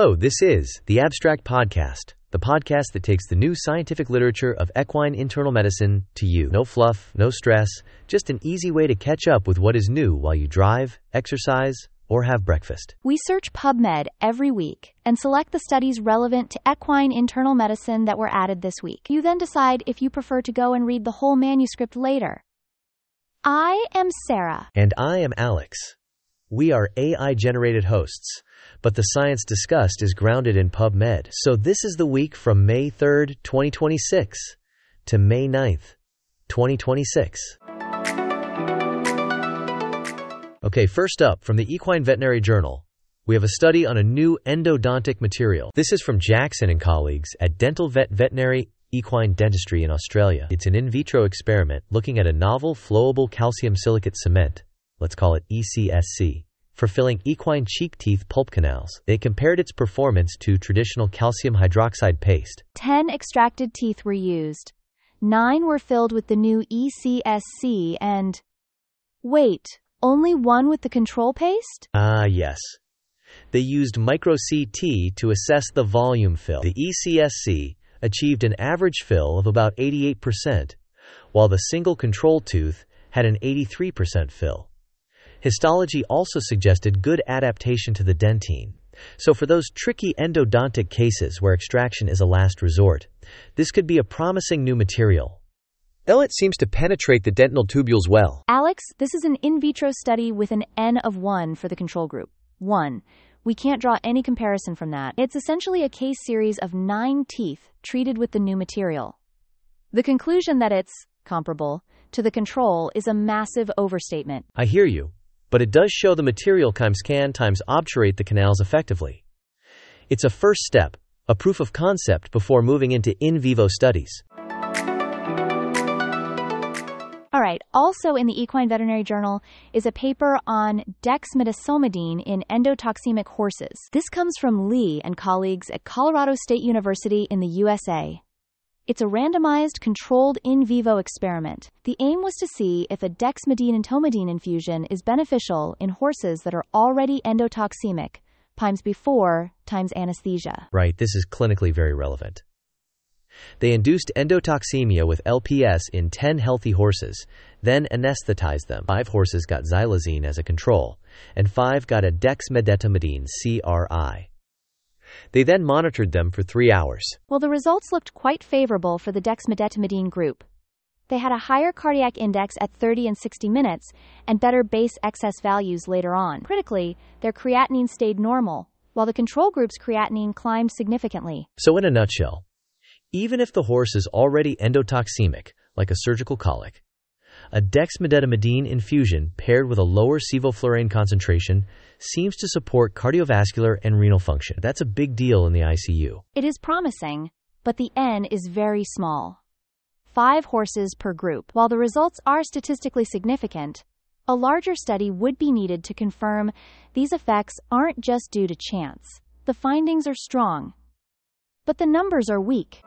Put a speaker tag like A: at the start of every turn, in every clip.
A: Hello, this is the Abstract Podcast, the podcast that takes the new scientific literature of equine internal medicine to you. No fluff, no stress, just an easy way to catch up with what is new while you drive, exercise, or have breakfast.
B: We search PubMed every week and select the studies relevant to equine internal medicine that were added this week. You then decide if you prefer to go and read the whole manuscript later. I am Sarah.
A: And I am Alex. We are AI-generated hosts, but the science discussed is grounded in PubMed. So this is the week from May 3rd, 2026 to May 9th, 2026. Okay, first up, from the Equine Veterinary Journal, we have a study on a new endodontic material. This is from Jackson and colleagues at Dental Veterinary Equine Dentistry in Australia. It's an in vitro experiment looking at a novel flowable calcium silicate cement, let's call it ECSC, for filling equine cheek teeth pulp canals. They compared its performance to traditional calcium hydroxide paste.
B: 10 extracted teeth were used. 9 were filled with the new ECSC and... Wait, only 1 with the control paste?
A: Yes. They used micro-CT to assess the volume fill. The ECSC achieved an average fill of about 88%, while the single control tooth had an 83% fill. Histology also suggested good adaptation to the dentine. So for those tricky endodontic cases where extraction is a last resort, this could be a promising new material. It seems to penetrate the dental tubules well.
B: Alex, this is an in vitro study with an N of 1 for the control group. 1. We can't draw any comparison from that. It's essentially a case series of 9 teeth treated with the new material. The conclusion that it's comparable to the control is a massive overstatement.
A: I hear you, but it does show the material can obturate the canals effectively. It's a first step, a proof of concept before moving into in vivo studies.
B: All right, also in the Equine Veterinary Journal is a paper on dexmedetomidine in endotoxemic horses. This comes from Lee and colleagues at Colorado State University in the USA. It's a randomized, controlled in vivo experiment. The aim was to see if a dexmedetomidine infusion is beneficial in horses that are already endotoxemic, times before, times anesthesia.
A: Right, this is clinically very relevant. They induced endotoxemia with LPS in 10 healthy horses, then anesthetized them. 5 horses got xylazine as a control, and 5 got a dexmedetomidine CRI. They then monitored them for 3 hours.
B: Well, the results looked quite favorable for the dexmedetomidine group. They had a higher cardiac index at 30 and 60 minutes, and better base excess values later on. Critically, their creatinine stayed normal, while the control group's creatinine climbed significantly.
A: So in a nutshell, even if the horse is already endotoxemic, like a surgical colic, a dexmedetomidine infusion paired with a lower sevoflurane concentration seems to support cardiovascular and renal function. That's a big deal in the ICU.
B: It is promising, but the N is very small. 5 horses per group. While the results are statistically significant, a larger study would be needed to confirm these effects aren't just due to chance. The findings are strong, but the numbers are weak.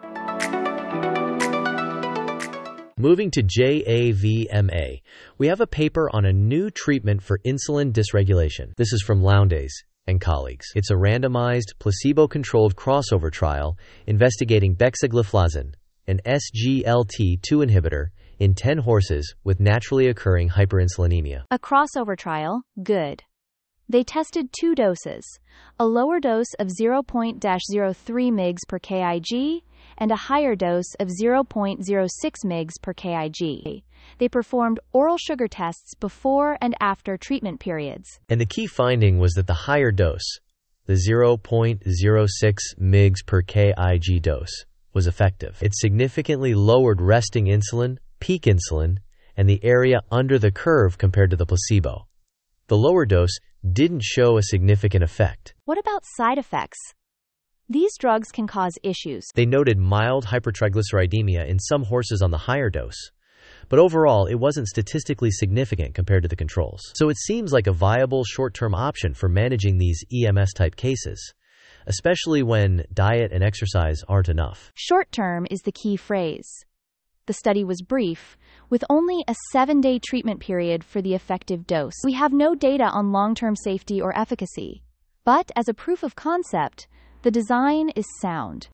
A: Moving to JAVMA, we have a paper on a new treatment for insulin dysregulation. This is from Lowndes and colleagues. It's a randomized, placebo-controlled crossover trial investigating bexigliflozin, an SGLT2 inhibitor, in 10 horses with naturally occurring hyperinsulinemia.
B: A crossover trial? Good. They tested 2 doses, a lower dose of 0.03 mg per kg and a higher dose of 0.06 mg per kg. They performed oral sugar tests before and after treatment periods.
A: And the key finding was that the higher dose, the 0.06 mg per kg dose, was effective. It significantly lowered resting insulin, peak insulin, and the area under the curve compared to the placebo. The lower dose didn't show a significant effect.
B: What about side effects? These drugs can cause issues.
A: They noted mild hypertriglyceridemia in some horses on the higher dose, but overall it wasn't statistically significant compared to the controls. So it seems like a viable short-term option for managing these EMS-type cases, especially when diet and exercise aren't enough.
B: Short-term is the key phrase. The study was brief, with only a 7-day treatment period for the effective dose. We have no data on long-term safety or efficacy. But as a proof of concept, The design is sound.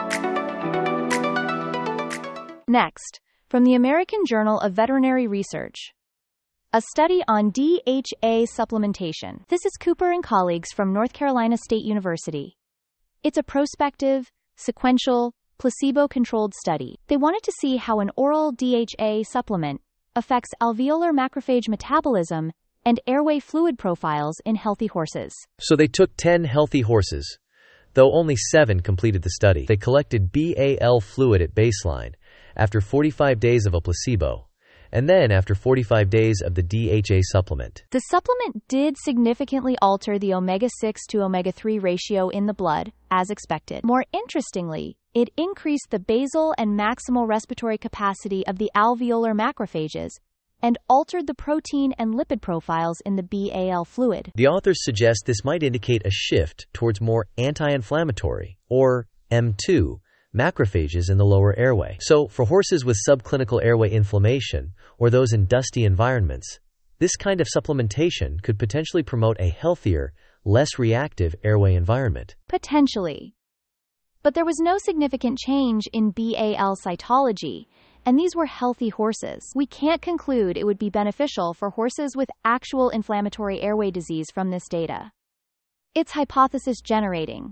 B: Next, from the American Journal of Veterinary Research. A study on DHA supplementation. This is Cooper and colleagues from North Carolina State University. It's a prospective, sequential, placebo-controlled study. They wanted to see how an oral DHA supplement affects alveolar macrophage metabolism and airway fluid profiles in healthy horses.
A: So they took 10 healthy horses. Though only 7 completed the study. They collected BAL fluid at baseline, after 45 days of a placebo, and then after 45 days of the DHA supplement.
B: The supplement did significantly alter the omega-6 to omega-3 ratio in the blood, as expected. More interestingly, it increased the basal and maximal respiratory capacity of the alveolar macrophages and altered the protein and lipid profiles in the BAL fluid.
A: The authors suggest this might indicate a shift towards more anti-inflammatory, or M2, macrophages in the lower airway. So, for horses with subclinical airway inflammation, or those in dusty environments, this kind of supplementation could potentially promote a healthier, less reactive airway environment.
B: Potentially. But there was no significant change in BAL cytology, and these were healthy horses. We can't conclude it would be beneficial for horses with actual inflammatory airway disease from this data. It's hypothesis generating.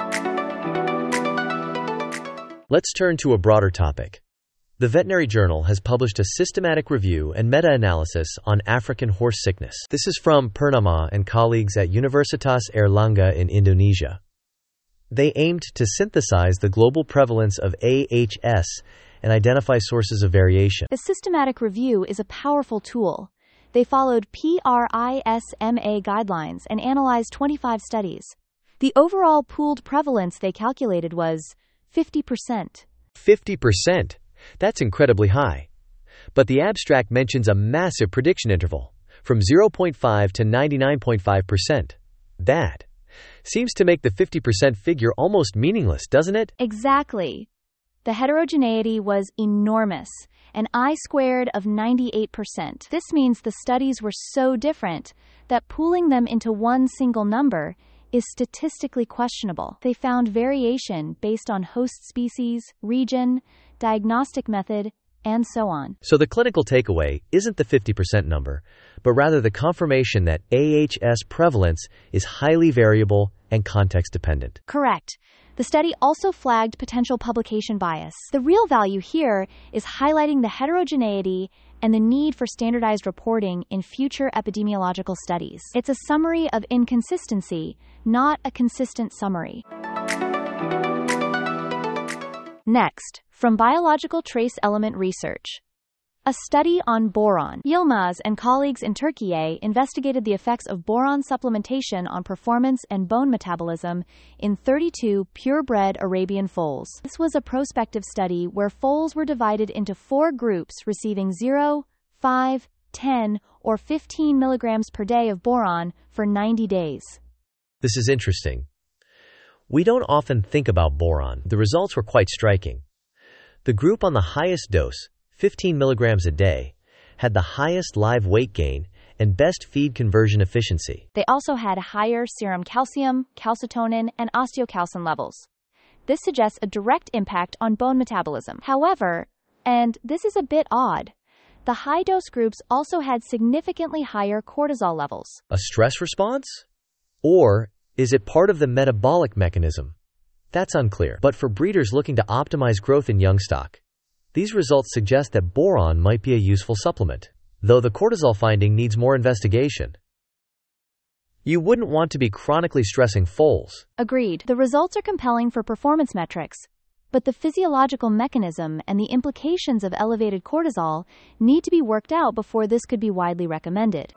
A: Let's turn to a broader topic. The Veterinary Journal has published a systematic review and meta-analysis on African horse sickness. This is from Purnama and colleagues at Universitas Airlangga in Indonesia. They aimed to synthesize the global prevalence of AHS and identify sources of variation.
B: The systematic review is a powerful tool. They followed PRISMA guidelines and analyzed 25 studies. The overall pooled prevalence they calculated was 50%.
A: 50%? That's incredibly high. But the abstract mentions a massive prediction interval, from 0.5 to 99.5%. That seems to make the 50% figure almost meaningless, doesn't it?
B: Exactly. The heterogeneity was enormous, an I-squared of 98%. This means the studies were so different that pooling them into one single number is statistically questionable. They found variation based on host species, region, diagnostic method, and so on.
A: So the clinical takeaway isn't the 50% number, but rather the confirmation that AHS prevalence is highly variable and context-dependent.
B: Correct. The study also flagged potential publication bias. The real value here is highlighting the heterogeneity and the need for standardized reporting in future epidemiological studies. It's a summary of inconsistency, not a consistent summary. Next, from Biological Trace Element Research. A study on boron. Yilmaz and colleagues in Turkey investigated the effects of boron supplementation on performance and bone metabolism in 32 purebred Arabian foals. This was a prospective study where foals were divided into 4 groups receiving 0, 5, 10, or 15 milligrams per day of boron for 90 days.
A: This is interesting. We don't often think about boron. The results were quite striking. The group on the highest dose, 15 milligrams a day, had the highest live weight gain and best feed conversion efficiency.
B: They also had higher serum calcium, calcitonin, and osteocalcin levels. This suggests a direct impact on bone metabolism. However, and this is a bit odd, the high-dose groups also had significantly higher cortisol levels.
A: A stress response? Or is it part of the metabolic mechanism? That's unclear. But for breeders looking to optimize growth in young stock, these results suggest that boron might be a useful supplement, though the cortisol finding needs more investigation. You wouldn't want to be chronically stressing foals.
B: Agreed. The results are compelling for performance metrics, but the physiological mechanism and the implications of elevated cortisol need to be worked out before this could be widely recommended.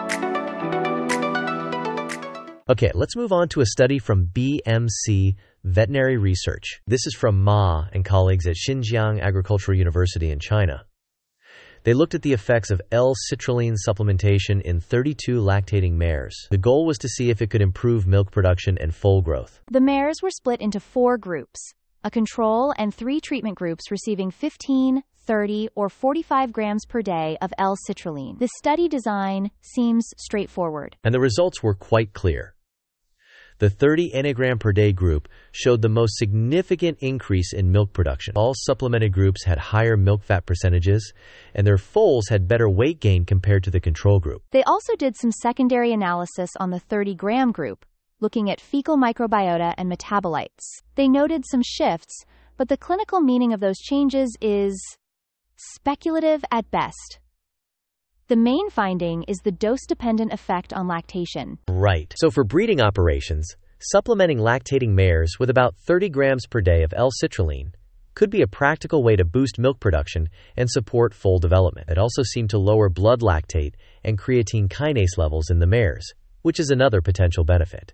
A: Okay, let's move on to a study from BMC Veterinary Research. This is from Ma and colleagues at Xinjiang Agricultural University in China. They looked at the effects of L-citrulline supplementation in 32 lactating mares. The goal was to see if it could improve milk production and foal growth.
B: The mares were split into 4 groups, a control and 3 treatment groups receiving 15, 30, or 45 grams per day of L-citrulline. The study design seems straightforward.
A: And the results were quite clear. The 30 nanogram per day group showed the most significant increase in milk production. All supplemented groups had higher milk fat percentages, and their foals had better weight gain compared to the control group.
B: They also did some secondary analysis on the 30-gram group, looking at fecal microbiota and metabolites. They noted some shifts, but the clinical meaning of those changes is speculative at best. The main finding is the dose-dependent effect on lactation.
A: Right. So for breeding operations, supplementing lactating mares with about 30 grams per day of L-citrulline could be a practical way to boost milk production and support foal development. It also seemed to lower blood lactate and creatine kinase levels in the mares, which is another potential benefit.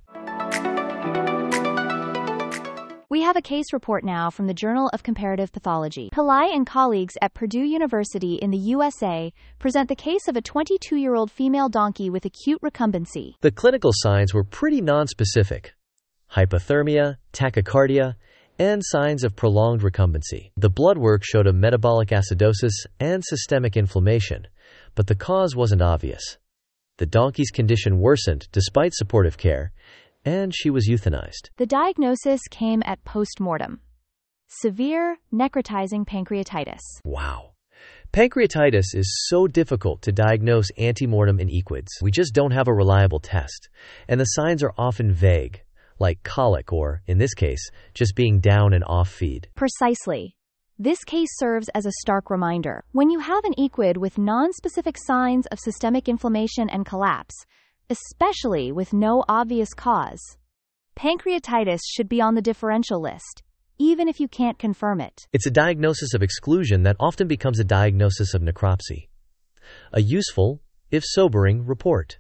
B: We have a case report now from the Journal of Comparative Pathology. Pillai and colleagues at Purdue University in the USA present the case of a 22-year-old female donkey with acute recumbency.
A: The clinical signs were pretty nonspecific: hypothermia, tachycardia, and signs of prolonged recumbency. The blood work showed a metabolic acidosis and systemic inflammation, but the cause wasn't obvious. The donkey's condition worsened despite supportive care, and she was euthanized.
B: The diagnosis came at post-mortem: severe necrotizing pancreatitis.
A: Wow. Pancreatitis is so difficult to diagnose ante-mortem in equids. We just don't have a reliable test, and the signs are often vague, like colic or, in this case, just being down and off feed.
B: Precisely. This case serves as a stark reminder. When you have an equid with nonspecific signs of systemic inflammation and collapse, especially with no obvious cause, pancreatitis should be on the differential list, even if you can't confirm it.
A: It's a diagnosis of exclusion that often becomes a diagnosis of necropsy. A useful, if sobering, report.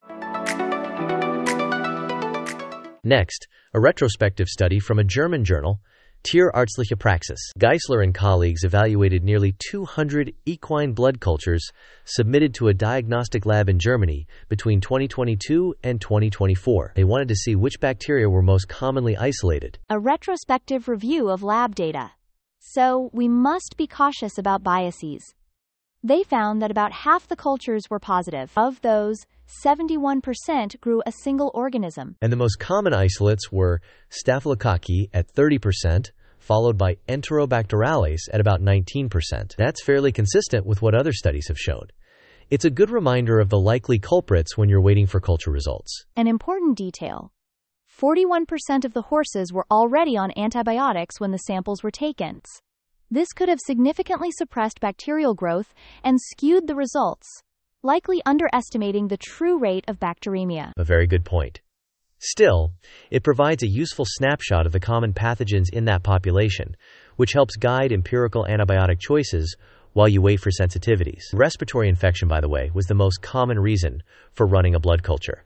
A: Next, a retrospective study from a German journal, Tierärztliche Praxis. Geisler and colleagues evaluated nearly 200 equine blood cultures submitted to a diagnostic lab in Germany between 2022 and 2024. They wanted to see which bacteria were most commonly isolated.
B: A retrospective review of lab data. So we must be cautious about biases. They found that about half the cultures were positive. Of those, 71% grew a single organism.
A: And the most common isolates were Staphylococci at 30%, followed by Enterobacterales at about 19%. That's fairly consistent with what other studies have shown. It's a good reminder of the likely culprits when you're waiting for culture results.
B: An important detail: 41% of the horses were already on antibiotics when the samples were taken. This could have significantly suppressed bacterial growth and skewed the results, likely underestimating the true rate of bacteremia.
A: A very good point. Still, it provides a useful snapshot of the common pathogens in that population, which helps guide empirical antibiotic choices while you wait for sensitivities. Respiratory infection, by the way, was the most common reason for running a blood culture.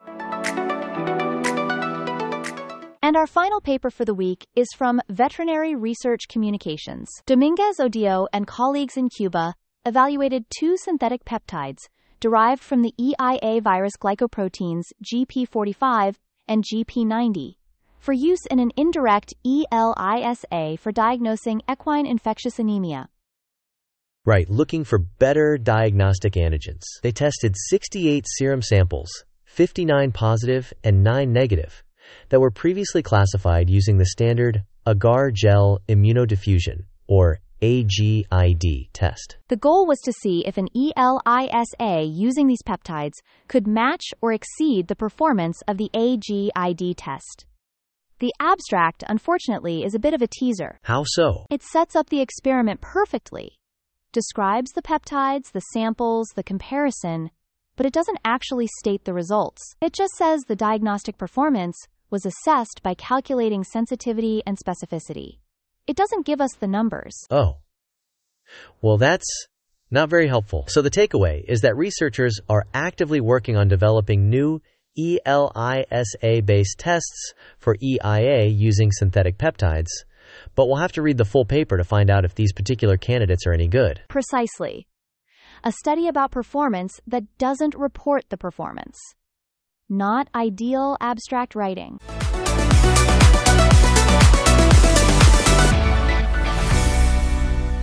B: And our final paper for the week is from Veterinary Research Communications. Dominguez Odio and colleagues in Cuba evaluated two synthetic peptides derived from the EIA virus glycoproteins GP45 and GP90 for use in an indirect ELISA for diagnosing equine infectious anemia.
A: Right, looking for better diagnostic antigens. They tested 68 serum samples, 59 positive and 9 negative, that were previously classified using the standard agar gel immunodiffusion, or AGID test.
B: The goal was to see if an ELISA using these peptides could match or exceed the performance of the AGID test. The abstract, unfortunately, is a bit of a teaser.
A: How so?
B: It sets up the experiment perfectly, describes the peptides, the samples, the comparison, but it doesn't actually state the results. It just says the diagnostic performance was assessed by calculating sensitivity and specificity. It doesn't give us the numbers.
A: Oh. Well, that's not very helpful. So the takeaway is that researchers are actively working on developing new ELISA-based tests for EIA using synthetic peptides, but we'll have to read the full paper to find out if these particular candidates are any good.
B: Precisely. A study about performance that doesn't report the performance. Not ideal abstract writing.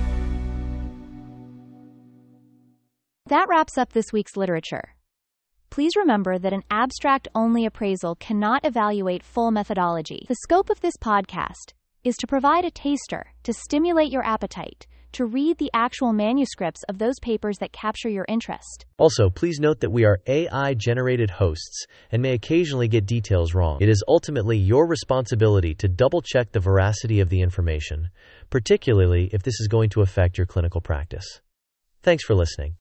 B: That wraps up this week's literature. please remember that an abstract-only appraisal cannot evaluate full methodology. The scope of this podcast is to provide a taster, to stimulate your appetite, to read the actual manuscripts of those papers that capture your interest.
A: Also, please note that we are AI-generated hosts and may occasionally get details wrong. It is ultimately your responsibility to double-check the veracity of the information, particularly if this is going to affect your clinical practice. Thanks for listening.